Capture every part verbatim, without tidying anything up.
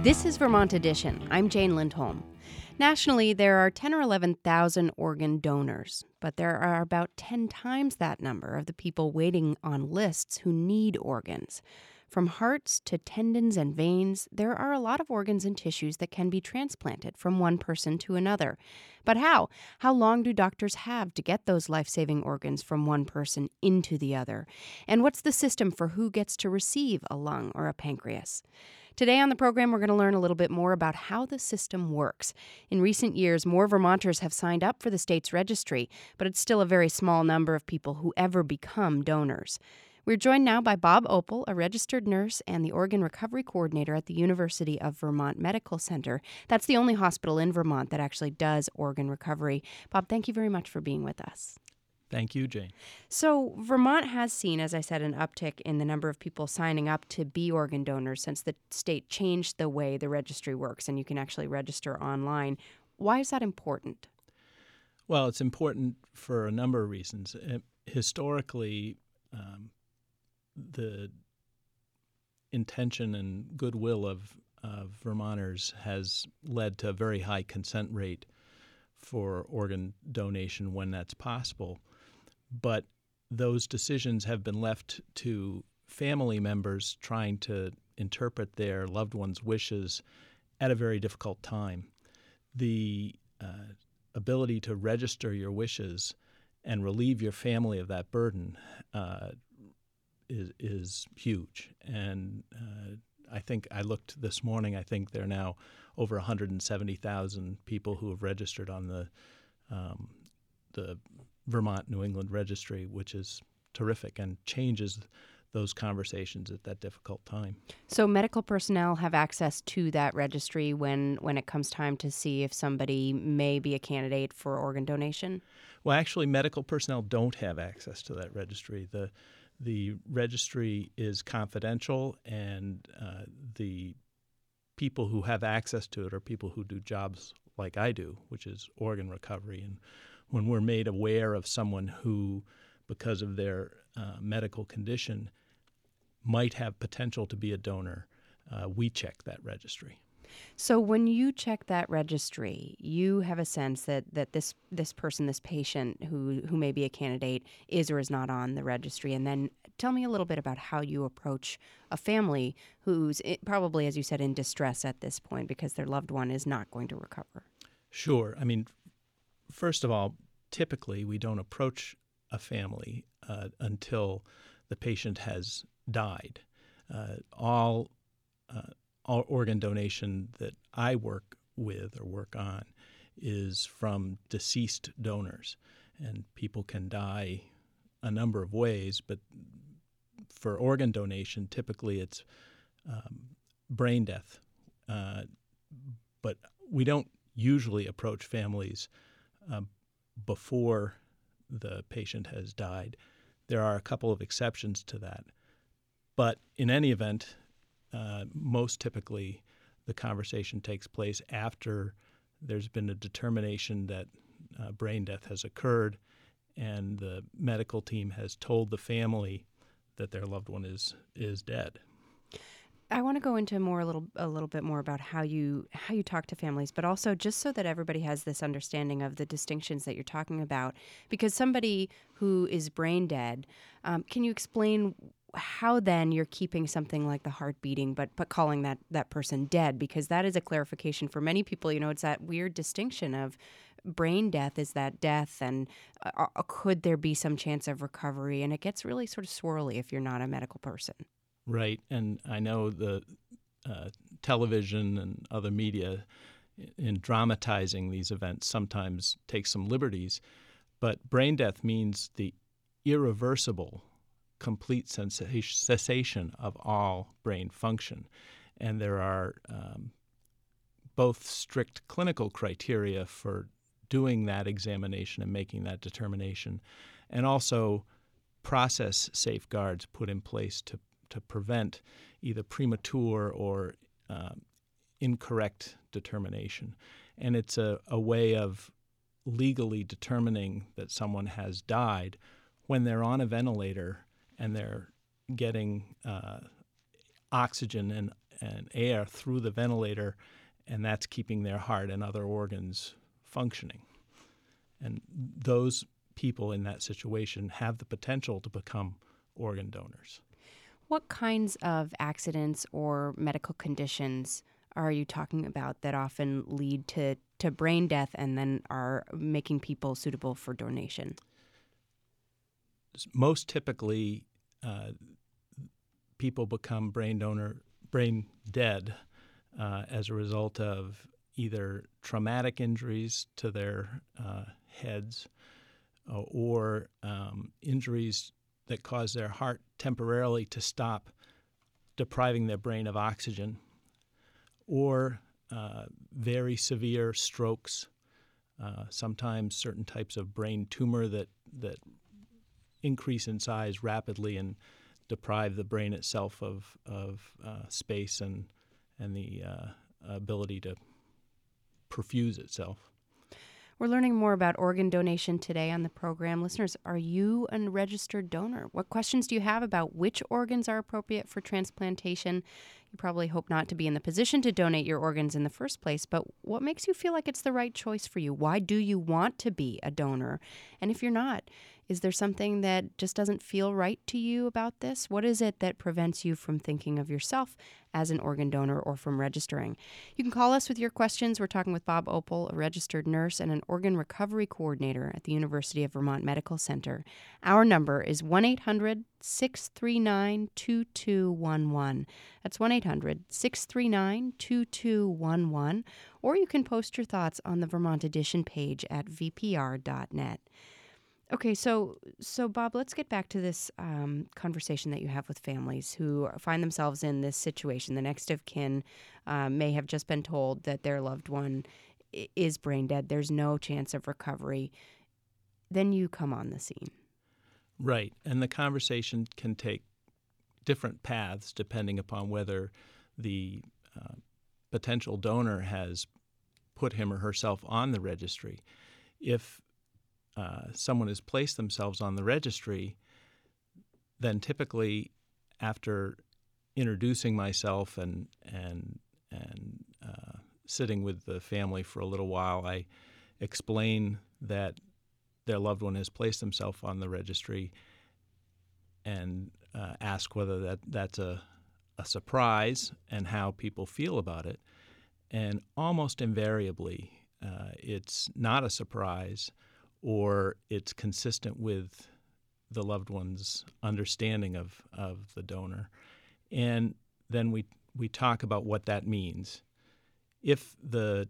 This is Vermont Edition. I'm Jane Lindholm. Nationally, there are ten or eleven thousand organ donors, but there are about ten times that number of the people waiting on lists who need organs. From hearts to tendons and veins, there are a lot of organs and tissues that can be transplanted from one person to another. But how? How long do doctors have to get those life-saving organs from one person into the other? And what's the system for who gets to receive a lung or a pancreas? Today on the program, we're going to learn a little bit more about how the system works. In recent years, more Vermonters have signed up for the state's registry, but it's still a very small number of people who ever become donors. We're joined now by Bob Opel, a registered nurse and the organ recovery coordinator at the University of Vermont Medical Center. That's the only hospital in Vermont that actually does organ recovery. Bob, thank you very much for being with us. Thank you, Jane. So Vermont has seen, as I said, an uptick in the number of people signing up to be organ donors since the state changed the way the registry works and you can actually register online. Why is that important? Well, it's important for a number of reasons. Uh, historically, um, the intention and goodwill of, of Vermonters has led to a very high consent rate for organ donation when that's possible. But those decisions have been left to family members trying to interpret their loved one's wishes at a very difficult time. The uh, ability to register your wishes and relieve your family of that burden uh, is, is huge. And uh, I think I looked this morning, I think there are now over one hundred seventy thousand people who have registered on the um, the Vermont New England Registry, which is terrific and changes those conversations at that difficult time. So medical personnel have access to that registry when, when it comes time to see if somebody may be a candidate for organ donation? Well, actually, medical personnel don't have access to that registry. The the registry is confidential, and uh, the people who have access to it are people who do jobs like I do, which is organ recovery. And when we're made aware of someone who, because of their uh, medical condition, might have potential to be a donor, uh, we check that registry. So when you check that registry, you have a sense that, that this this person, this patient who, who may be a candidate is or is not on the registry. And then tell me a little bit about how you approach a family who's probably, as you said, in distress at this point because their loved one is not going to recover. Sure. I mean, first of all, typically we don't approach a family uh, until the patient has died. Uh, all uh, all organ donation that I work with or work on is from deceased donors. And people can die a number of ways, but for organ donation, typically it's um, brain death. Uh, but we don't usually approach families uh, before the patient has died. There are a couple of exceptions to that. But in any event, uh, most typically the conversation takes place after there's been a determination that uh, brain death has occurred and the medical team has told the family that their loved one is is dead. I want to go into more a little a little bit more about how you how you talk to families, but also just so that everybody has this understanding of the distinctions that you're talking about. Because somebody who is brain dead, um, can you explain how then you're keeping something like the heart beating, but but calling that that person dead? Because that is a clarification for many people. You know, it's that weird distinction of brain death is that death, and uh, could there be some chance of recovery? And it gets really sort of swirly if you're not a medical person. Right, and I know the uh, television and other media in dramatizing these events sometimes take some liberties, but brain death means the irreversible, complete cessation of all brain function. And there are um, both strict clinical criteria for doing that examination and making that determination, and also process safeguards put in place to to prevent either premature or uh, incorrect determination. And it's a, a way of legally determining that someone has died when they're on a ventilator and they're getting uh, oxygen and, and air through the ventilator, and that's keeping their heart and other organs functioning. And those people in that situation have the potential to become organ donors. What kinds of accidents or medical conditions are you talking about that often lead to, to brain death and then are making people suitable for donation? Most typically, uh, people become brain donor, brain dead uh, as a result of either traumatic injuries to their uh, heads uh, or um, injuries that cause their heart temporarily to stop depriving their brain of oxygen, or uh, very severe strokes, uh, sometimes certain types of brain tumor that, that increase in size rapidly and deprive the brain itself of, of uh, space and, and the uh, ability to perfuse itself. We're learning more about organ donation today on the program. Listeners, are you a registered donor? What questions do you have about which organs are appropriate for transplantation? You probably hope not to be in the position to donate your organs in the first place, but what makes you feel like it's the right choice for you? Why do you want to be a donor? And if you're not, is there something that just doesn't feel right to you about this? What is it that prevents you from thinking of yourself as an organ donor or from registering? You can call us with your questions. We're talking with Bob Opel, a registered nurse and an organ recovery coordinator at the University of Vermont Medical Center. Our number is one eight hundred six three nine two two one one. That's one eight hundred six three nine two two one one. Or you can post your thoughts on the Vermont Edition page at v p r dot net. Okay, so so Bob, let's get back to this um, conversation that you have with families who find themselves in this situation. The next of kin uh, may have just been told that their loved one is brain dead. There's no chance of recovery. Then you come on the scene. Right, and the conversation can take different paths depending upon whether the uh, potential donor has put him or herself on the registry. If Uh, someone has placed themselves on the registry, then typically after introducing myself and and and uh, sitting with the family for a little while, I explain that their loved one has placed themselves on the registry and uh, ask whether that, that's a, a surprise and how people feel about it. And almost invariably, uh, it's not a surprise, or it's consistent with the loved one's understanding of, of the donor. And then we we talk about what that means. If the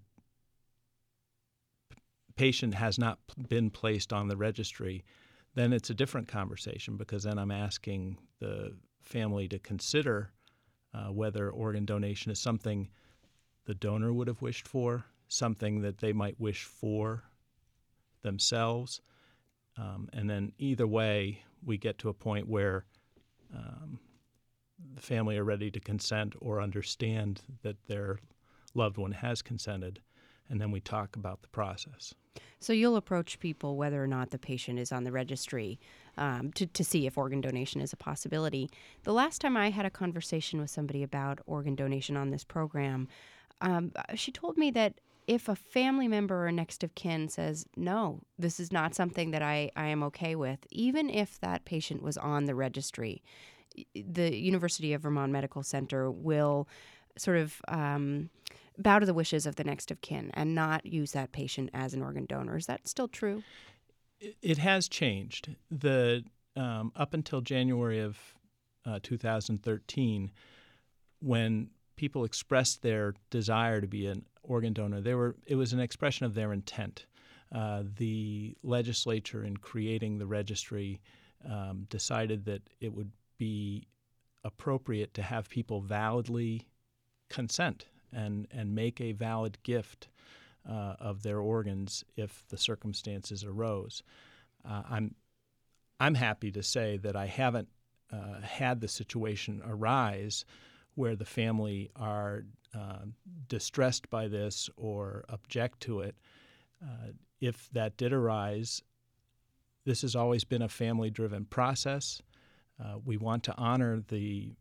patient has not been placed on the registry, then it's a different conversation, because then I'm asking the family to consider uh, whether organ donation is something the donor would have wished for, something that they might wish for themselves, um, and then either way, we get to a point where um, the family are ready to consent or understand that their loved one has consented, and then we talk about the process. So you'll approach people whether or not the patient is on the registry um, to, to see if organ donation is a possibility. The last time I had a conversation with somebody about organ donation on this program, um, she told me that if a family member or next of kin says, no, this is not something that I, I am okay with, even if that patient was on the registry, the University of Vermont Medical Center will sort of um, bow to the wishes of the next of kin and not use that patient as an organ donor. Is that still true? It has changed. The um, up until January of uh, two thousand thirteen, when people expressed their desire to be an organ donor, they were it was an expression of their intent. Uh, the legislature, in creating the registry, um, decided that it would be appropriate to have people validly consent and, and make a valid gift uh, of their organs if the circumstances arose. Uh, I'm I'm happy to say that I haven't uh, had the situation arise where the family are uh, distressed by this or object to it. Uh, if that did arise, this has always been a family-driven process. Uh, we want to honor the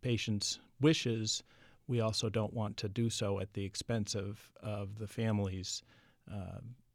patient's wishes, we also don't want to do so at the expense of, of the family's uh,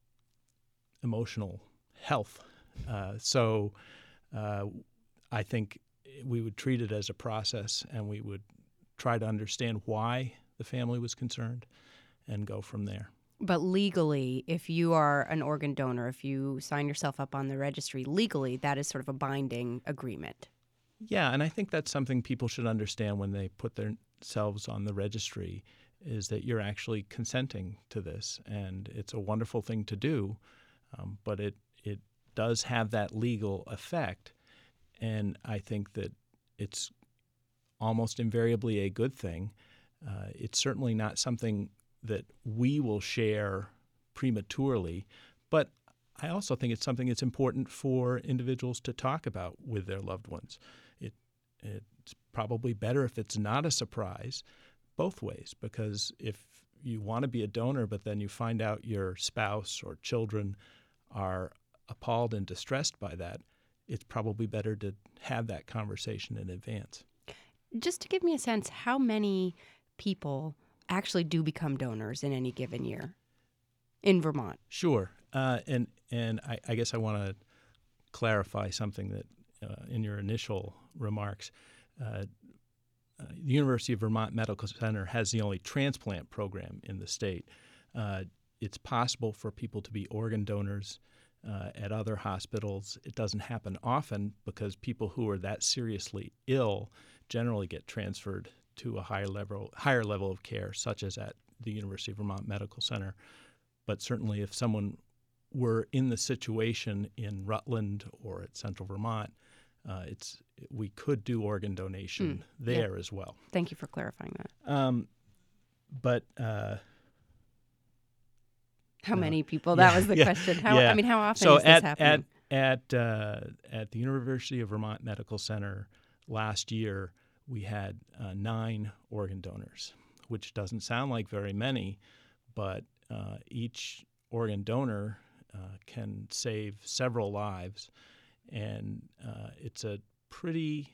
emotional health. Uh, so uh, I think we would treat it as a process, and we would try to understand why the family was concerned and go from there. But legally, if you are an organ donor, if you sign yourself up on the registry, legally, that is sort of a binding agreement. Yeah, and I think that's something people should understand when they put themselves on the registry, is that you're actually consenting to this, and it's a wonderful thing to do, um, but it, it does have that legal effect, and I think that it's almost invariably a good thing. Uh, it's certainly not something that we will share prematurely, but I also think it's something that's important for individuals to talk about with their loved ones. It, it's probably better if it's not a surprise both ways, because if you want to be a donor but then you find out your spouse or children are appalled and distressed by that, it's probably better to have that conversation in advance. Just to give me a sense, how many people actually do become donors in any given year in Vermont? Sure. Uh, and and I, I guess I want to clarify something that uh, in your initial remarks, uh, uh, the University of Vermont Medical Center has the only transplant program in the state. Uh, it's possible for people to be organ donors uh, at other hospitals. It doesn't happen often because people who are that seriously ill generally get transferred to a higher level higher level of care, such as at the University of Vermont Medical Center. But certainly if someone were in the situation in Rutland or at Central Vermont, uh, it's we could do organ donation mm, there yeah. as well. Thank you for clarifying that. Um, but uh, how no. many people? Yeah, That was the yeah, question. How yeah. I mean, how often so is this at, happening? At at uh, at the University of Vermont Medical Center last year, we had uh, nine organ donors, which doesn't sound like very many, but uh, each organ donor uh, can save several lives, and uh, it's a pretty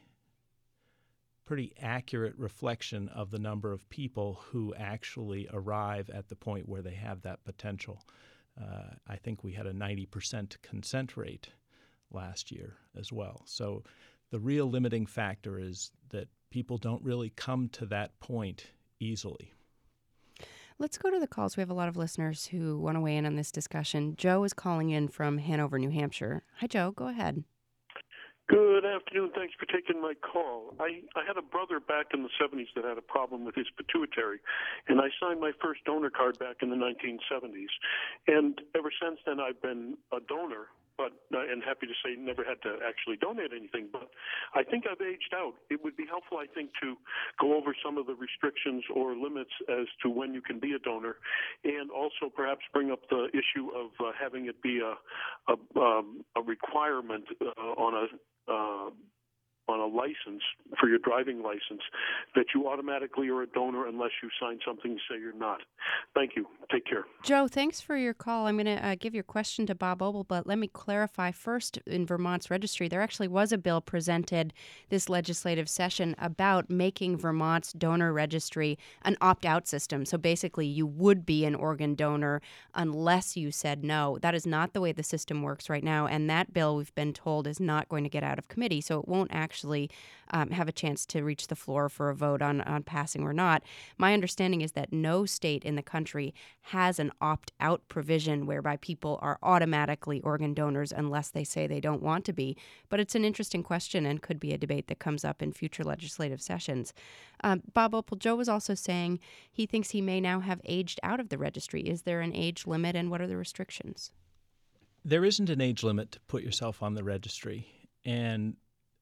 pretty accurate reflection of the number of people who actually arrive at the point where they have that potential. Uh, I think we had a ninety percent consent rate last year as well. So the real limiting factor is that people don't really come to that point easily. Let's go to the calls. We have a lot of listeners who want to weigh in on this discussion. Joe is calling in from Hanover, New Hampshire. Hi, Joe. Go ahead. Good afternoon. Thanks for taking my call. I, I had a brother back in the seventies that had a problem with his pituitary, and I signed my first donor card back in the nineteen seventies. And ever since then, I've been a donor, but and happy to say never had to actually donate anything. But I think I've aged out. It would be helpful, I think, to go over some of the restrictions or limits as to when you can be a donor, and also perhaps bring up the issue of uh, having it be a a, um, a requirement uh, on a uh, on a license for your driving license that you automatically are a donor unless you sign something to say you're not. Thank you. Take care. Joe, thanks for your call. I'm going to uh, give your question to Bob Obel, but let me clarify first. In Vermont's registry, there actually was a bill presented this legislative session about making Vermont's donor registry an opt-out system. So basically, you would be an organ donor unless you said no. That is not the way the system works right now, and that bill, we've been told, is not going to get out of committee, so it won't actually actually um, have a chance to reach the floor for a vote on, on passing or not. My understanding is that no state in the country has an opt-out provision whereby people are automatically organ donors unless they say they don't want to be. But it's an interesting question and could be a debate that comes up in future legislative sessions. Um, Bob Opel, Joe was also saying he thinks he may now have aged out of the registry. Is there an age limit, and what are the restrictions? There isn't an age limit to put yourself on the registry, and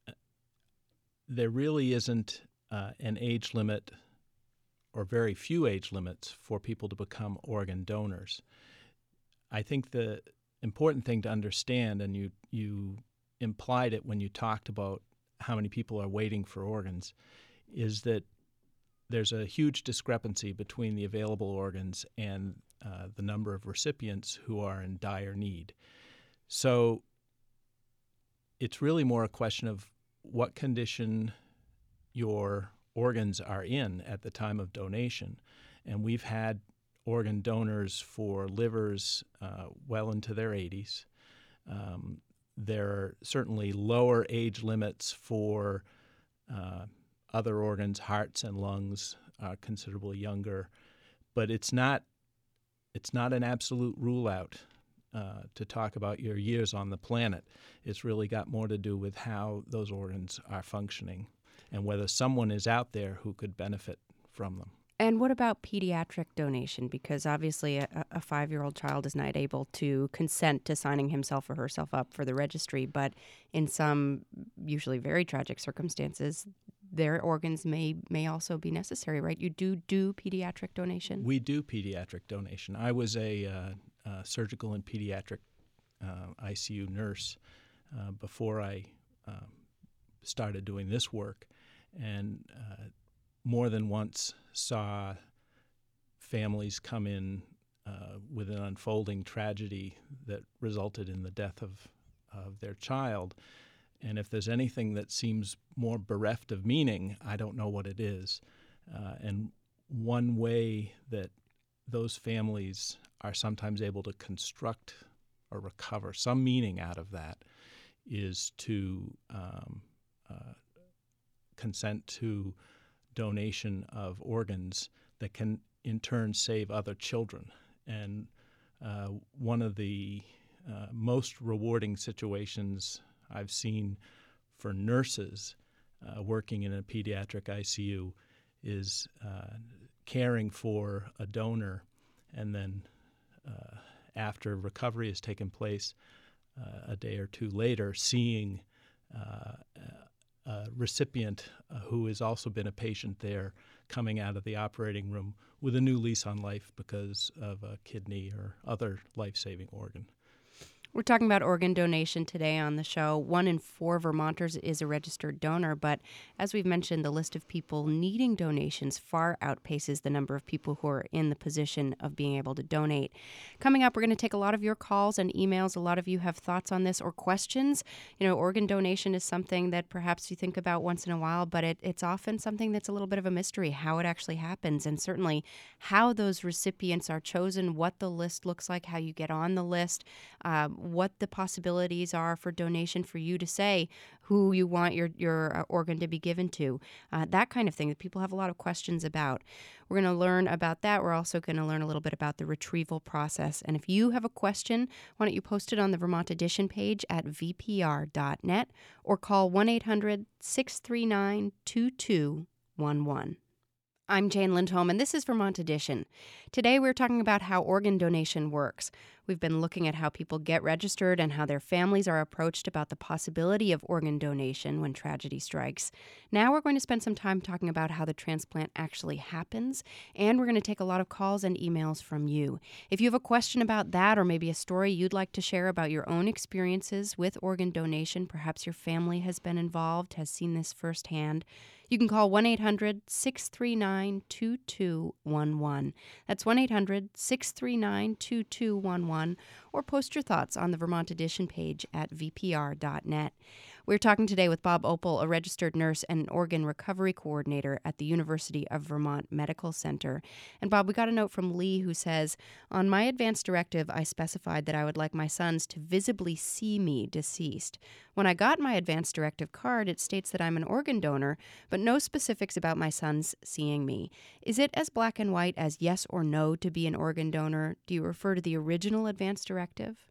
there really isn't uh, an age limit or very few age limits for people to become organ donors. I think the important thing to understand, and you, you implied it when you talked about how many people are waiting for organs, is that there's a huge discrepancy between the available organs and uh, the number of recipients who are in dire need. So it's really more a question of what condition your organs are in at the time of donation. And we've had organ donors for livers uh, well into their eighties. Um, there are certainly lower age limits for uh, other organs. Hearts and lungs are considerably younger. But it's not, it's not an absolute rule out uh, to talk about your years on the planet. It's really got more to do with how those organs are functioning and whether someone is out there who could benefit from them. And what about pediatric donation? Because obviously a, a five-year-old child is not able to consent to signing himself or herself up for the registry, but in some usually very tragic circumstances, their organs may may also be necessary, right? You do do pediatric donation? We do pediatric donation. I was a uh, uh, surgical and pediatric uh, I C U nurse uh, before I uh, started doing this work, and uh, more than once saw families come in uh, with an unfolding tragedy that resulted in the death of, of their child. And if there's anything that seems more bereft of meaning, I don't know what it is. Uh, and one way that those families are sometimes able to construct or recover some meaning out of that is to um, uh, consent to donation of organs that can in turn save other children. And uh, one of the uh, most rewarding situations I've seen for nurses uh, working in a pediatric I C U is uh, caring for a donor, and then uh, after recovery has taken place uh, a day or two later, seeing uh, a recipient uh, who has also been a patient there coming out of the operating room with a new lease on life because of a kidney or other life-saving organ. We're talking about organ donation today on the show. One in four Vermonters is a registered donor, but as we've mentioned, the list of people needing donations far outpaces the number of people who are in the position of being able to donate. Coming up, we're going to take a lot of your calls and emails. A lot of you have thoughts on this or questions. You know, organ donation is something that perhaps you think about once in a while, but it, it's often something that's a little bit of a mystery, how it actually happens, and certainly how those recipients are chosen, what the list looks like, how you get on the list, um, what the possibilities are for donation for you to say who you want your, your organ to be given to, uh, that kind of thing that people have a lot of questions about. We're going to learn about that. We're also going to learn a little bit about the retrieval process. And if you have a question, why don't you post it on the Vermont Edition page at v p r dot net or call one eight hundred six three nine two two one one. I'm Jane Lindholm, and this is Vermont Edition. Today we're talking about how organ donation works. We've been looking at how people get registered and how their families are approached about the possibility of organ donation when tragedy strikes. Now we're going to spend some time talking about how the transplant actually happens, and we're going to take a lot of calls and emails from you. If you have a question about that or maybe a story you'd like to share about your own experiences with organ donation, perhaps your family has been involved, has seen this firsthand, you can call one eight hundred six three nine two two one one. That's one eight hundred six three nine two two one one, or post your thoughts on the Vermont Edition page at v p r dot net. We're talking today with Bob Opel, a registered nurse and organ recovery coordinator at the University of Vermont Medical Center. And Bob, we got a note from Lee who says, on my advance directive, I specified that I would like my sons to visibly see me deceased. When I got my advance directive card, it states that I'm an organ donor, but no specifics about my sons seeing me. Is it as black and white as yes or no to be an organ donor? Do you refer to the original advance directive?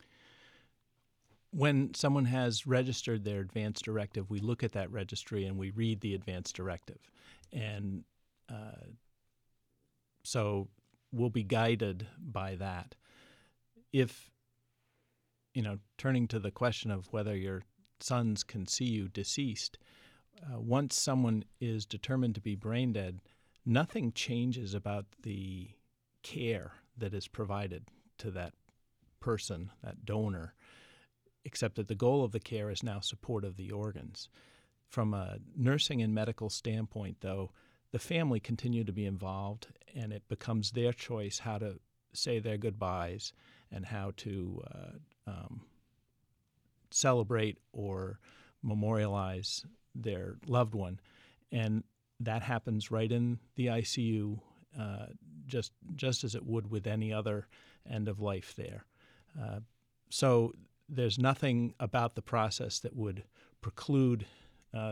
When someone has registered their advance directive, we look at that registry and we read the advance directive. And uh, so we'll be guided by that. If, you know, turning to the question of whether your sons can see you deceased, uh, once someone is determined to be brain dead, nothing changes about the care that is provided to that person, that donor, except that the goal of the care is now support of the organs. From a nursing and medical standpoint, though, the family continue to be involved, and it becomes their choice how to say their goodbyes and how to uh, um, celebrate or memorialize their loved one. And that happens right in the I C U, uh, just just as it would with any other end of life there. Uh, so there's nothing about the process that would preclude uh,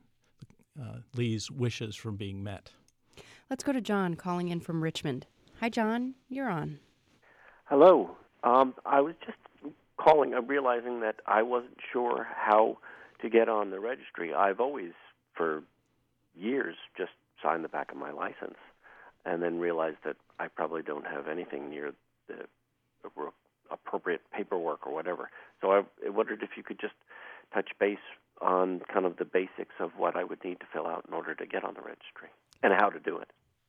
uh, Lee's wishes from being met. Let's go to John calling in from Richmond. Hi, John. You're on. Hello. Um, I was just calling, I'm realizing that I wasn't sure how to get on the registry. I've always, for years, just signed the back of my license and then realized that I probably don't have anything near the appropriate paperwork or whatever. So I wondered if you could just touch base on kind of the basics of what I would need to fill out in order to get on the registry and how to do it.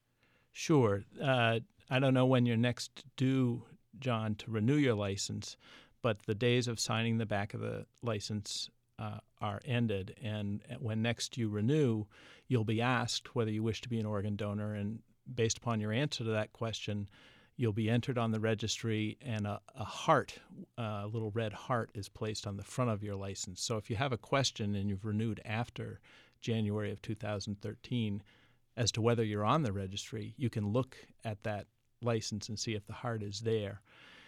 Sure. Uh, I don't know when you're next due, John, to renew your license, but the days of signing the back of the license uh, are ended. And when next you renew, you'll be asked whether you wish to be an organ donor. And based upon your answer to that question, you'll be entered on the registry, and a, a heart, a little red heart, is placed on the front of your license. So if you have a question and you've renewed after January of two thousand thirteen as to whether you're on the registry, you can look at that license and see if the heart is there.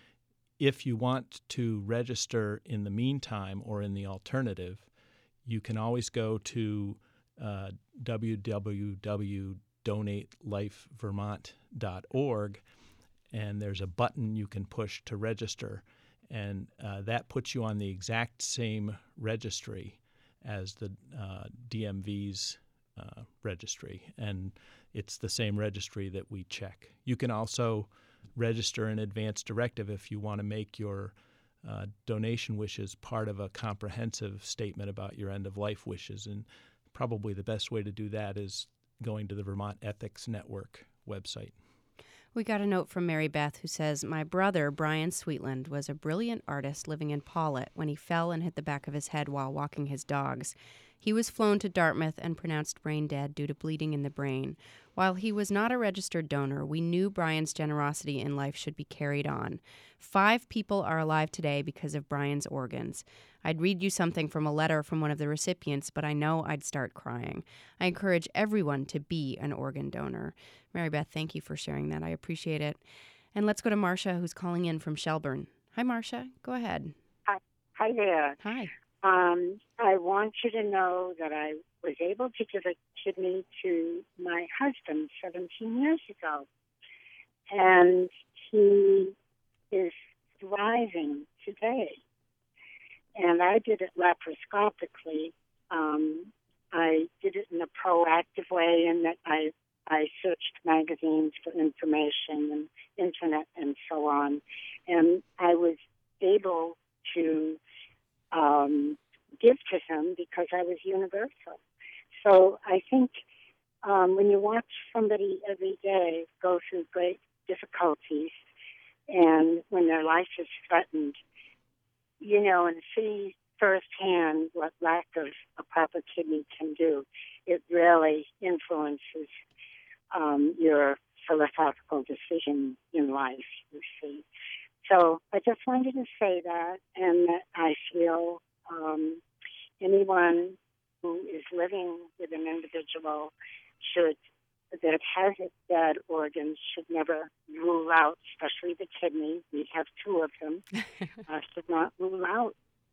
If you want to register in the meantime or in the alternative, you can always go to uh, w w w dot donate life vermont dot org, and there's a button you can push to register, and uh, that puts you on the exact same registry as the uh, D M V's uh, registry, and it's the same registry that we check. You can also register an advance directive if you want to make your uh, donation wishes part of a comprehensive statement about your end-of-life wishes, and probably the best way to do that is going to the Vermont Ethics Network website. We got a note from Mary Beth who says, my brother, Brian Sweetland, was a brilliant artist living in Paulet when he fell and hit the back of his head while walking his dogs. He was flown to Dartmouth and pronounced brain dead due to bleeding in the brain. While he was not a registered donor, we knew Brian's generosity in life should be carried on. Five people are alive today because of Brian's organs. I'd read you something from a letter from one of the recipients, but I know I'd start crying. I encourage everyone to be an organ donor. Mary Beth, thank you for sharing that. I appreciate it. And let's go to Marcia, who's calling in from Shelburne. Hi, Marcia. Go ahead. Hi, Hi there. Hi. Um, I want you to know that I was able to give a kidney to my husband seventeen years ago, and he is thriving today. And I did it laparoscopically. Um, I did it in a proactive way in that I I searched magazines for information and internet and so on, and I was able to um, give to him because I was universal. So I think um, when you watch somebody every day go through great difficulties and when their life is threatened, you know, and see firsthand what lack of a proper kidney can do, it really influences um, your philosophical decision in life, you see. So I just wanted to say that, and that I feel um, anyone who is living with an individual should that has bad organs should never rule out, especially the kidney. We have two of them. uh, should not rule out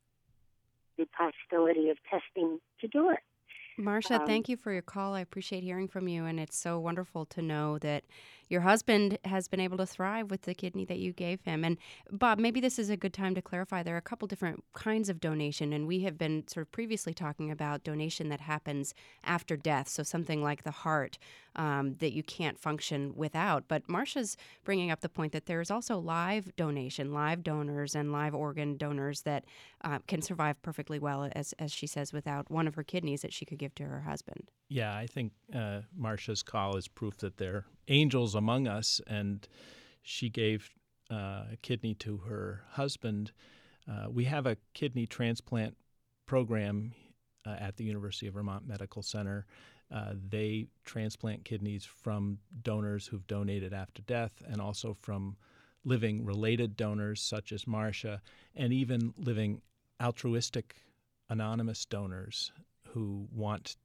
the possibility of testing to do it. Marcia, Um, thank you for your call. I appreciate hearing from you, and it's so wonderful to know that your husband has been able to thrive with the kidney that you gave him. And Bob, maybe this is a good time to clarify. There are a couple different kinds of donation, and we have been sort of previously talking about donation that happens after death, so something like the heart um, that you can't function without. But Marcia's bringing up the point that there is also live donation, live donors and live organ donors that uh, can survive perfectly well, as, as she says, without one of her kidneys that she could give to her husband. Yeah, I think uh, Marcia's call is proof that there are angels among us, and she gave uh, a kidney to her husband. Uh, we have a kidney transplant program uh, at the University of Vermont Medical Center. Uh, they transplant kidneys from donors who've donated after death, and also from living related donors such as Marcia, and even living altruistic anonymous donors who want to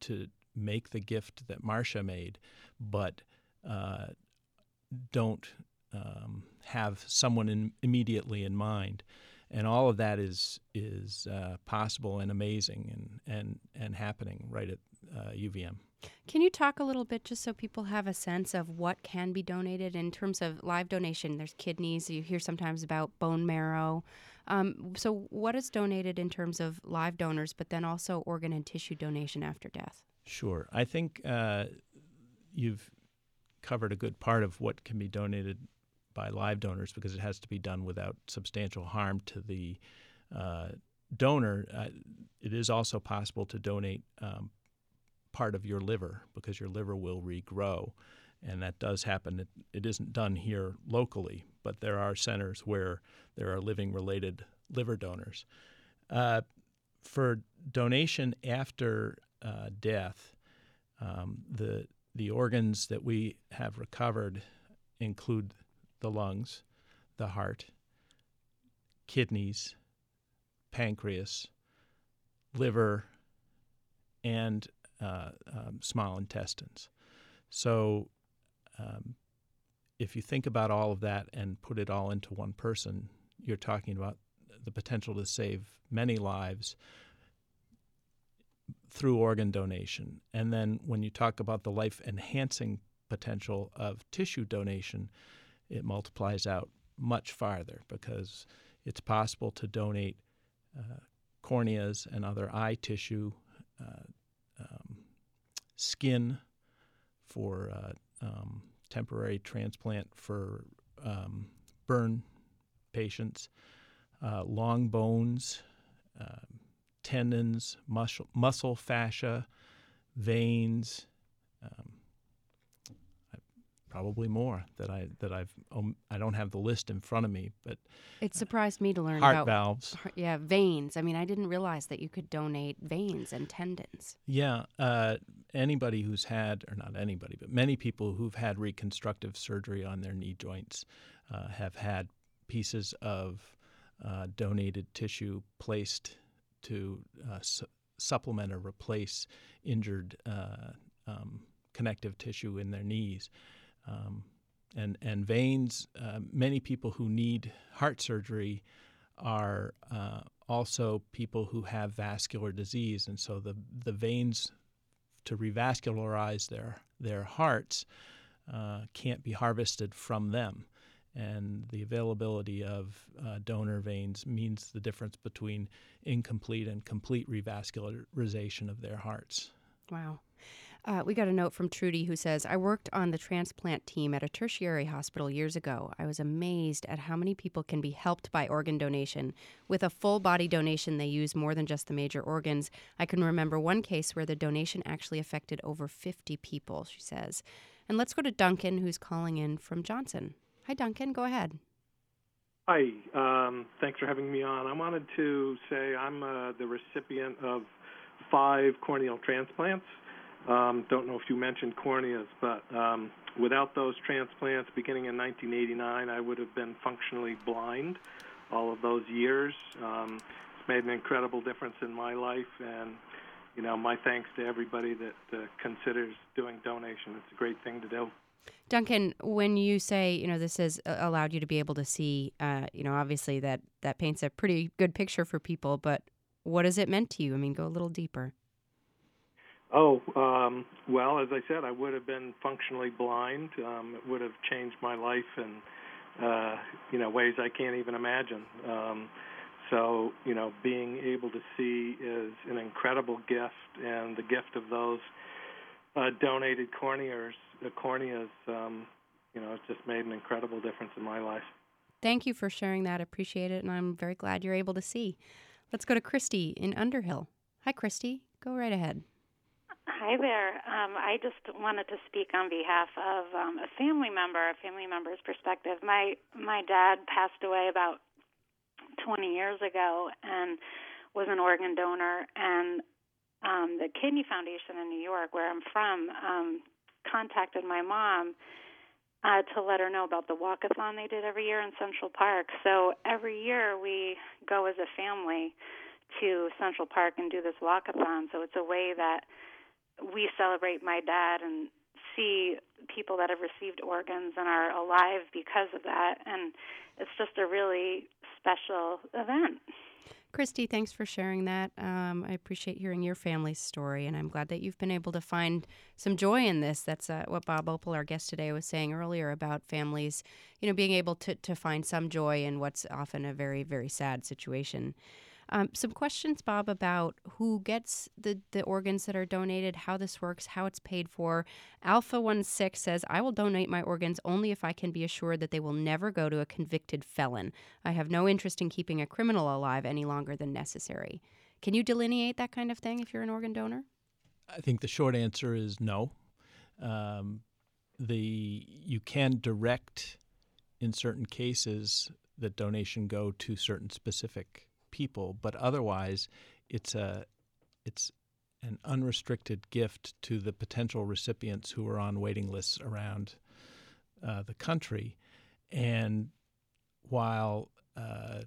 make the gift that Marcia made, but uh, don't um, have someone in, immediately in mind. And all of that is is uh, possible and amazing and, and, and happening right at uh, U V M. Can you talk a little bit just so people have a sense of what can be donated in terms of live donation? There's kidneys. You hear sometimes about bone marrow. Um, so what is donated in terms of live donors, but then also organ and tissue donation after death? Sure. I think uh, you've covered a good part of what can be donated by live donors because it has to be done without substantial harm to the uh, donor. Uh, it is also possible to donate um, part of your liver because your liver will regrow, and that does happen. It, it isn't done here locally, but there are centers where there are living-related liver donors. Uh, for donation after uh, death, um, the the organs that we have recovered include the lungs, the heart, kidneys, pancreas, liver, and uh, um, small intestines. So um, if you think about all of that and put it all into one person, you're talking about the potential to save many lives through organ donation. And then when you talk about the life-enhancing potential of tissue donation, it multiplies out much farther because it's possible to donate uh, corneas and other eye tissue, uh, um, skin for uh, um, temporary transplant for um, burn patients, uh, long bones, uh, tendons, muscle, muscle fascia, veins, um, probably more that I that I've um, I don't have the list in front of me, but it surprised me to learn heart about valves. Yeah, veins. I mean, I didn't realize that you could donate veins and tendons. Yeah, uh, anybody who's had, or not anybody, but many people who've had reconstructive surgery on their knee joints uh, have had pieces of uh, donated tissue placed to uh, su- supplement or replace injured uh, um, connective tissue in their knees. Um, and, and veins, uh, many people who need heart surgery are uh, also people who have vascular disease. And so the, the veins to revascularize their, their hearts uh, can't be harvested from them. And the availability of uh, donor veins means the difference between incomplete and complete revascularization of their hearts. Wow. Uh, we got a note from Trudy who says, I worked on the transplant team at a tertiary hospital years ago. I was amazed at how many people can be helped by organ donation. With a full body donation, they use more than just the major organs. I can remember one case where the donation actually affected over fifty people, she says. And let's go to Duncan, who's calling in from Johnson. Hi, Duncan. Go ahead. Hi. Um, thanks for having me on. I wanted to say I'm uh, the recipient of five corneal transplants. Um, don't know if you mentioned corneas, but um, without those transplants beginning in nineteen eighty-nine, I would have been functionally blind all of those years. Um, it's made an incredible difference in my life, and, you know, my thanks to everybody that uh, considers doing donation. It's a great thing to do. Duncan, when you say, you know, this has allowed you to be able to see, uh, you know, obviously that, that paints a pretty good picture for people, but what has it meant to you? I mean, go a little deeper. Oh, um, well, as I said, I would have been functionally blind. Um, it would have changed my life in, uh, you know, ways I can't even imagine. Um, so, you know, being able to see is an incredible gift, and the gift of those uh, donated corneas, the corneas, um, you know, it's just made an incredible difference in my life. Thank you for sharing that. I appreciate it, and I'm very glad you're able to see. Let's go to Christy in Underhill. Hi, Christy. Go right ahead. Hi there. Um, I just wanted to speak on behalf of um, a family member, a family member's perspective. My my dad passed away about twenty years ago and was an organ donor, and um, the Kidney Foundation in New York, where I'm from, um, contacted my mom uh, to let her know about the walkathon they did every year in Central Park. So every year we go as a family to Central Park and do this walkathon. So it's a way that we celebrate my dad and see people that have received organs and are alive because of that. And it's just a really special event. Christy, thanks for sharing that. Um, I appreciate hearing your family's story, and I'm glad that you've been able to find some joy in this. That's uh, what Bob Opel, our guest today, was saying earlier about families, you know, being able to, to find some joy in what's often a very, very sad situation. Um, some questions, Bob, about who gets the, the organs that are donated, how this works, how it's paid for. Alpha one six says, I will donate my organs only if I can be assured that they will never go to a convicted felon. I have no interest in keeping a criminal alive any longer than necessary. Can you delineate that kind of thing if you're an organ donor? I think the short answer is no. Um, the you can direct, in certain cases, that donation go to certain specific people, but otherwise it's a it's an unrestricted gift to the potential recipients who are on waiting lists around uh, the country. And while uh,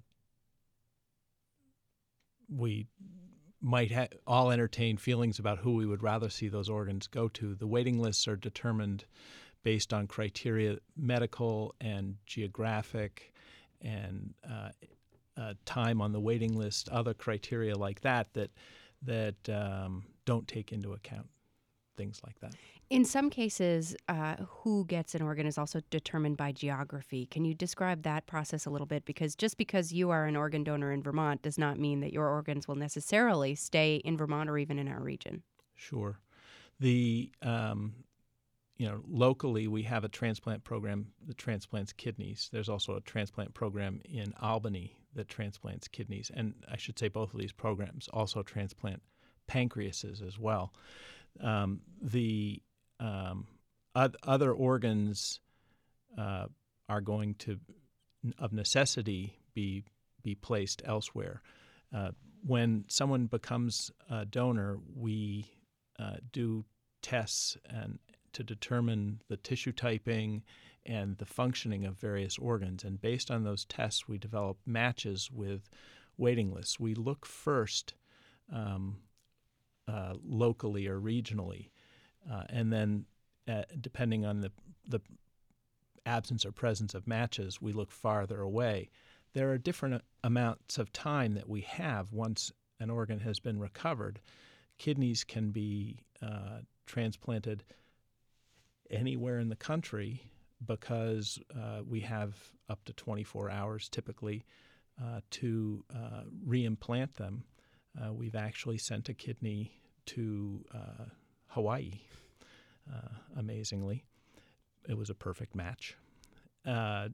we might ha- all entertain feelings about who we would rather see those organs go to, the waiting lists are determined based on criteria, medical and geographic, and uh, Uh, time on the waiting list, other criteria like that that that um, don't take into account things like that. In some cases, uh, who gets an organ is also determined by geography. Can you describe that process a little bit? Because just because you are an organ donor in Vermont does not mean that your organs will necessarily stay in Vermont or even in our region. Sure. The um, you know, locally we have a transplant program that transplants kidneys. There's also a transplant program in Albany that transplants kidneys. And I should say both of these programs also transplant pancreases as well. Um, the um, o- other organs uh, are going to, of necessity, be be placed elsewhere. Uh, when someone becomes a donor, we uh, do tests and to determine the tissue typing and the functioning of various organs. And based on those tests, we develop matches with waiting lists. We look first um, uh, locally or regionally, uh, and then uh, depending on the, the absence or presence of matches, we look farther away. There are different amounts of time that we have once an organ has been recovered. Kidneys can be uh, transplanted anywhere in the country because uh, we have up to twenty-four hours typically uh, to uh, reimplant them. Uh, we've actually sent a kidney to uh, Hawaii, uh, amazingly. It was a perfect match. Uh,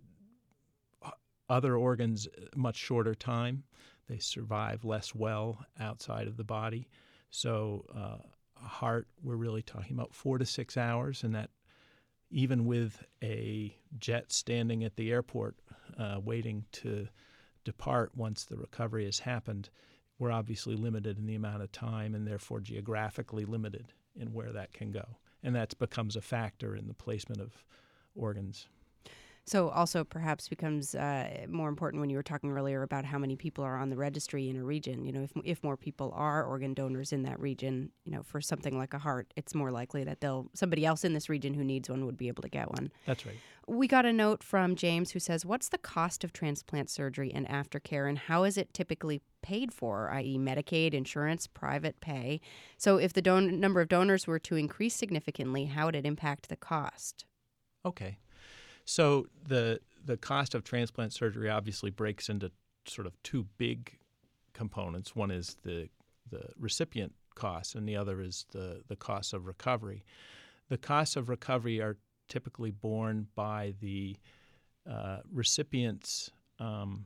other organs, much shorter time. They survive less well outside of the body. So uh, a heart, we're really talking about four to six hours, and that even with a jet standing at the airport uh, waiting to depart once the recovery has happened, we're obviously limited in the amount of time and therefore geographically limited in where that can go. And that becomes a factor in the placement of organs. So also perhaps becomes uh, more important when you were talking earlier about how many people are on the registry in a region. You know, if if more people are organ donors in that region, you know, for something like a heart, it's more likely that they'll somebody else in this region who needs one would be able to get one. That's right. We got a note from James who says, what's the cost of transplant surgery and aftercare, and how is it typically paid for, that is Medicaid, insurance, private pay? So if the don- number of donors were to increase significantly, how would it impact the cost? Okay. So the the cost of transplant surgery obviously breaks into sort of two big components. One is the the recipient costs, and the other is the, the cost of recovery. The costs of recovery are typically borne by the uh, recipient's um,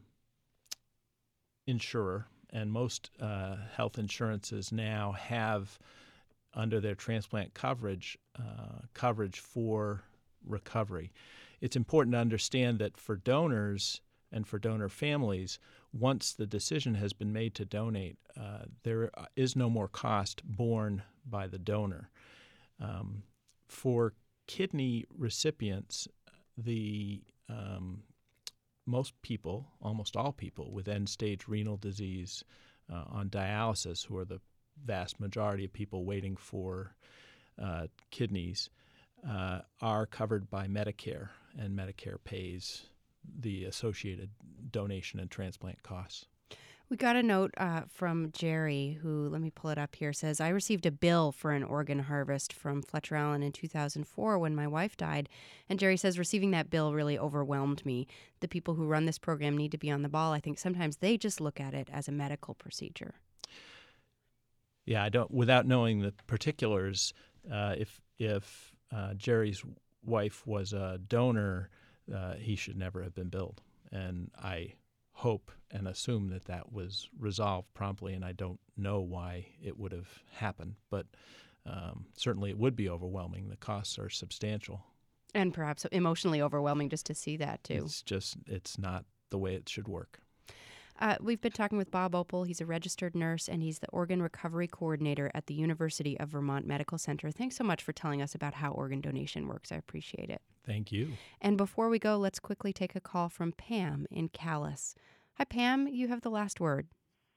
insurer, and most uh, health insurances now have, under their transplant coverage, uh, coverage for recovery. It's important to understand that for donors and for donor families, once the decision has been made to donate, uh, there is no more cost borne by the donor. Um, for kidney recipients, the um, most people, almost all people with end-stage renal disease uh, on dialysis, who are the vast majority of people waiting for uh, kidneys uh, are covered by Medicare, and Medicare pays the associated donation and transplant costs. We got a note uh, from Jerry, who, let me pull it up here, says, I received a bill for an organ harvest from Fletcher Allen in two thousand four when my wife died. And Jerry says, receiving that bill really overwhelmed me. The people who run this program need to be on the ball. I think sometimes they just look at it as a medical procedure. Yeah, I don't, without knowing the particulars, uh, if, if uh, Jerry's wife was a donor, uh, he should never have been billed. And I hope and assume that that was resolved promptly, and I don't know why it would have happened, but um, certainly it would be overwhelming. The costs are substantial. And perhaps emotionally overwhelming just to see that, too. It's just, it's not the way it should work. Uh, we've been talking with Bob Opel. He's a registered nurse, and he's the organ recovery coordinator at the University of Vermont Medical Center. Thanks so much for telling us about how organ donation works. I appreciate it. Thank you. And before we go, let's quickly take a call from Pam in Calais. Hi, Pam. You have the last word.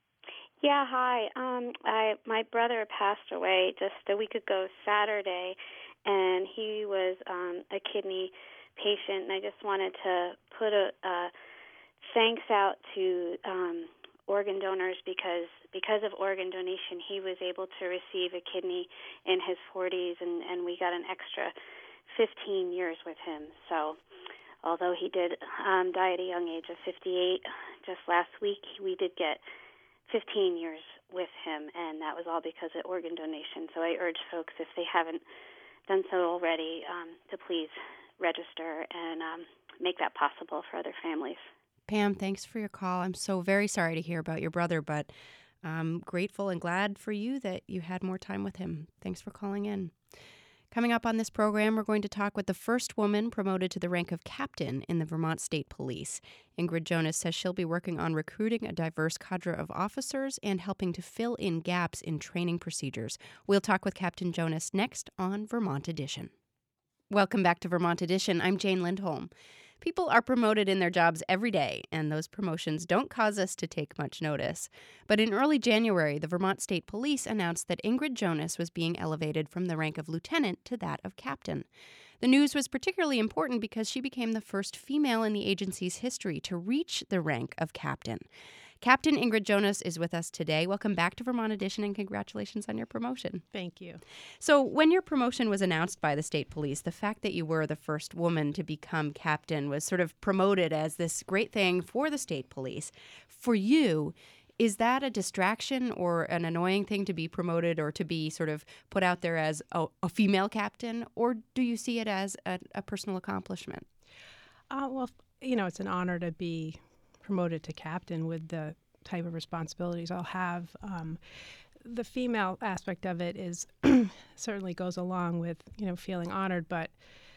Yeah, hi. Um, I my brother passed away just a week ago Saturday, and he was um, a kidney patient, and I just wanted to put a... a thanks out to um, organ donors because because of organ donation, he was able to receive a kidney in his forties, and, and we got an extra fifteen years with him. So although he did um, die at a young age of fifty-eight just last week, we did get fifteen years with him, and that was all because of organ donation. So I urge folks, if they haven't done so already, um, to please register and um, make that possible for other families. Pam, thanks for your call. I'm so very sorry to hear about your brother, but I'm grateful and glad for you that you had more time with him. Thanks for calling in. Coming up on this program, we're going to talk with the first woman promoted to the rank of captain in the Vermont State Police. Ingrid Jonas says she'll be working on recruiting a diverse cadre of officers and helping to fill in gaps in training procedures. We'll talk with Captain Jonas next on Vermont Edition. Welcome back to Vermont Edition. I'm Jane Lindholm. People are promoted in their jobs every day, and those promotions don't cause us to take much notice. But in early January, the Vermont State Police announced that Ingrid Jonas was being elevated from the rank of lieutenant to that of captain. The news was particularly important because she became the first female in the agency's history to reach the rank of captain. Captain Ingrid Jonas is with us today. Welcome back to Vermont Edition, and congratulations on your promotion. Thank you. So when your promotion was announced by the state police, the fact that you were the first woman to become captain was sort of promoted as this great thing for the state police. For you, is that a distraction or an annoying thing to be promoted or to be sort of put out there as a, a female captain, or do you see it as a, a personal accomplishment? Uh, well, you know, it's an honor to be promoted to captain with the type of responsibilities I'll have. Um, the female aspect of it is certainly goes along with, you know, feeling honored, but,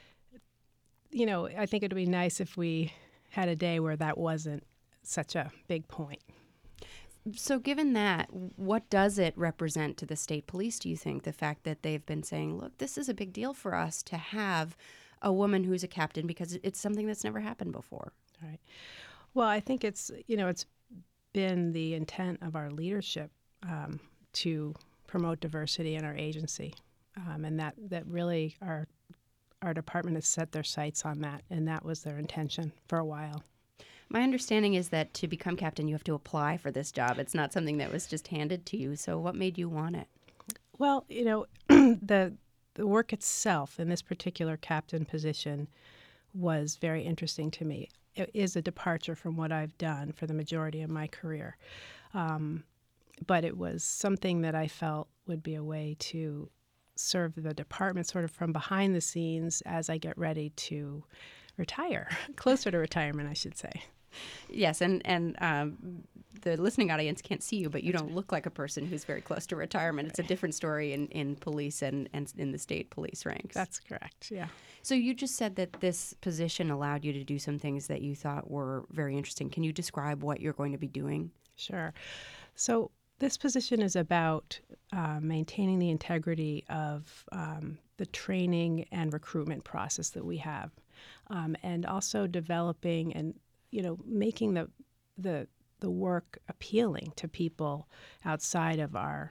you know, I think it would be nice if we had a day where that wasn't such a big point. So given that, what does it represent to the state police, do you think, the fact that they've been saying, look, this is a big deal for us to have a woman who's a captain because it's something that's never happened before? All right. Well, I think it's, you know, it's been the intent of our leadership um, to promote diversity in our agency, um, and that, that really our our department has set their sights on that, and that was their intention for a while. My understanding is that to become captain, you have to apply for this job. It's not something that was just handed to you. So what made you want it? Well, you know, the the work itself in this particular captain position was very interesting to me. It is a departure from what I've done for the majority of my career. Um, but it was something that I felt would be a way to serve the department sort of from behind the scenes as I get ready to retire, closer to retirement, I should say. Yes, and, and um, the listening audience can't see you, but you don't look like a person who's very close to retirement. It's a different story in, in police and, and in the state police ranks. That's correct, yeah. So you just said that this position allowed you to do some things that you thought were very interesting. Can you describe what you're going to be doing? Sure. So this position is about uh, maintaining the integrity of um, the training and recruitment process that we have, um, and also developing and you know, making the the the work appealing to people outside of our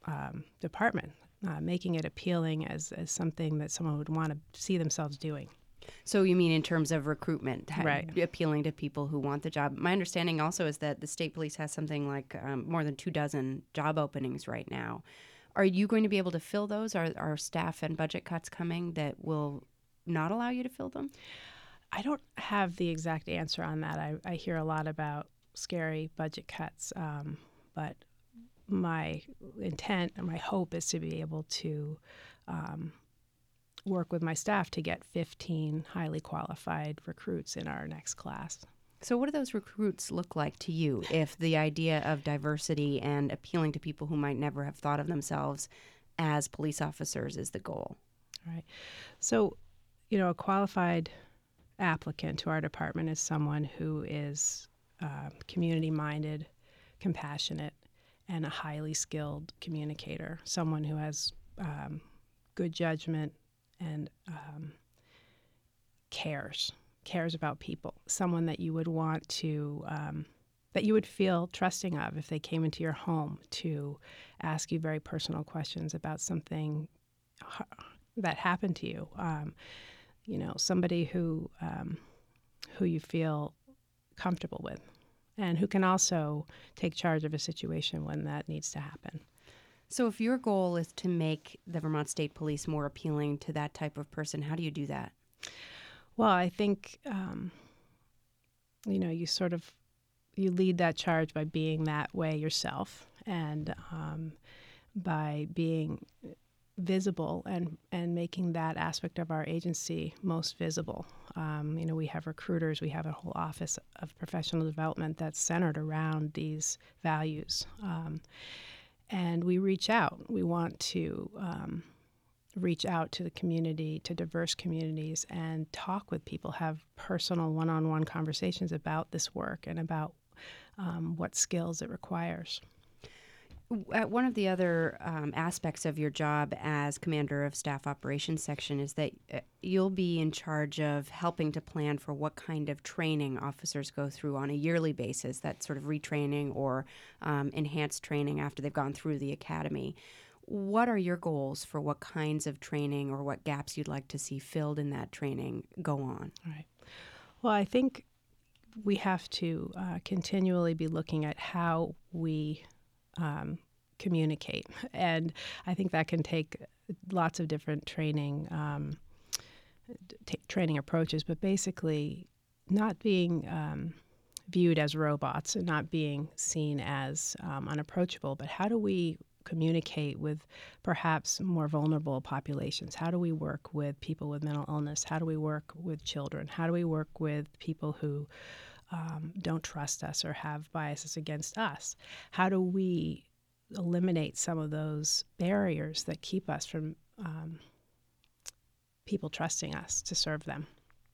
um, department, uh, making it appealing as, as something that someone would want to see themselves doing. So you mean in terms of recruitment, ha- Right. appealing to people who want the job. My understanding also is that the state police has something like um, more than two dozen job openings right now. Are you going to be able to fill those? Are, are staff and budget cuts coming that will not allow you to fill them? I don't have the exact answer on that. I, I hear a lot about scary budget cuts, um, but my intent and my hope is to be able to um, work with my staff to get fifteen highly qualified recruits in our next class. So what do those recruits look like to you if the idea of diversity and appealing to people who might never have thought of themselves as police officers is the goal? All right. So, you know, a qualified applicant to our department is someone who is uh, community-minded, compassionate, and a highly skilled communicator, someone who has um, good judgment and um, cares, cares about people, someone that you would want to, um, that you would feel trusting of if they came into your home to ask you very personal questions about something that happened to you. Um, you know, somebody who um, who you feel comfortable with and who can also take charge of a situation when that needs to happen. So if your goal is to make the Vermont State Police more appealing to that type of person, how do you do that? Well, I think, um, you know, you sort of, you lead that charge by being that way yourself and um, by being visible and, and making that aspect of our agency most visible. Um, you know, we have recruiters, we have a whole office of professional development that's centered around these values. Um, and we reach out. We want to um, reach out to the community, to diverse communities, and talk with people, have personal one-on-one conversations about this work and about um, what skills it requires. Uh, One of the other um, aspects of your job as commander of staff operations section is that uh, you'll be in charge of helping to plan for what kind of training officers go through on a yearly basis, that sort of retraining or um, enhanced training after they've gone through the academy. What are your goals for what kinds of training or what gaps you'd like to see filled in that training go on? Right. Well, I think we have to uh, continually be looking at how we Um, communicate. And I think that can take lots of different training um, t- training approaches, but basically not being um, viewed as robots and not being seen as um, unapproachable, but how do we communicate with perhaps more vulnerable populations? How do we work with people with mental illness? How do we work with children? How do we work with people who Um, don't trust us or have biases against us? How do we eliminate some of those barriers that keep us from um, people trusting us to serve them?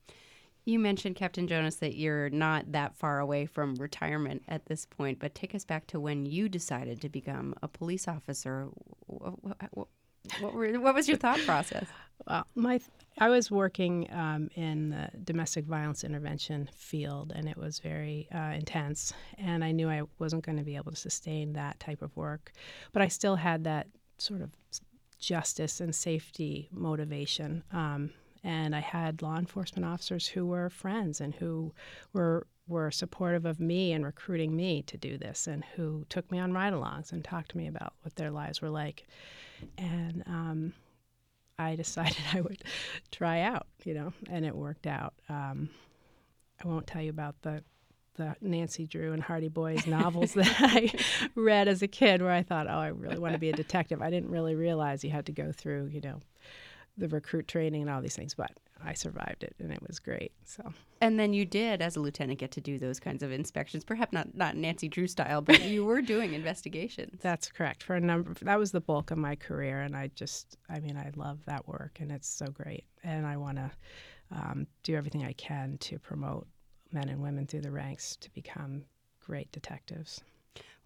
You mentioned, Captain Jonas, that you're not that far away from retirement at this point, but take us back to when you decided to become a police officer. What, what, what, were, what was your thought process? Well, my I was working um, in the domestic violence intervention field, and it was very uh, intense, and I knew I wasn't going to be able to sustain that type of work, but I still had that sort of justice and safety motivation, um, and I had law enforcement officers who were friends and who were were supportive of me and recruiting me to do this, and who took me on ride-alongs and talked to me about what their lives were like, and um, I decided I would try out, you know, and it worked out. Um, I won't tell you about the the Nancy Drew and Hardy Boys novels that I read as a kid where I thought, oh, I really want to be a detective. I didn't really realize you had to go through, you know, the recruit training and all these things, but I survived it, and it was great. So, and then you did, as a lieutenant, get to do those kinds of inspections. Perhaps not not Nancy Drew style, but you were doing investigations. That's correct. For a number, that was the bulk of my career, and I just, I mean, I love that work, and it's so great. And I want to um, do everything I can to promote men and women through the ranks to become great detectives.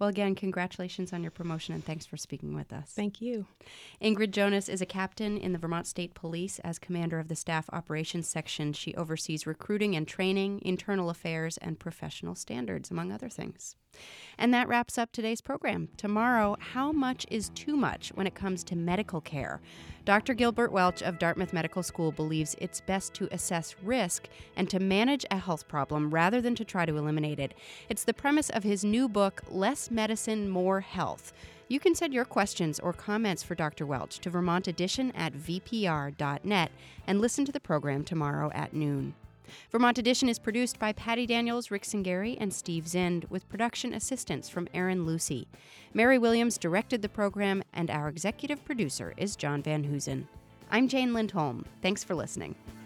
Well, again, congratulations on your promotion, and thanks for speaking with us. Thank you. Ingrid Jonas is a captain in the Vermont State Police. As commander of the Staff Operations Section, she oversees recruiting and training, internal affairs, and professional standards, among other things. And that wraps up today's program. Tomorrow, how much is too much when it comes to medical care? Doctor Gilbert Welch of Dartmouth Medical School believes it's best to assess risk and to manage a health problem rather than to try to eliminate it. It's the premise of his new book, Less Medicine, More Health. You can send your questions or comments for Doctor Welch to Vermont Edition at v p r dot net and listen to the program tomorrow at noon. Vermont Edition is produced by Patty Daniels, Rick Singari, and Steve Zind, with production assistance from Aaron Lucy. Mary Williams directed the program, and our executive producer is John Van Hoosen. I'm Jane Lindholm. Thanks for listening.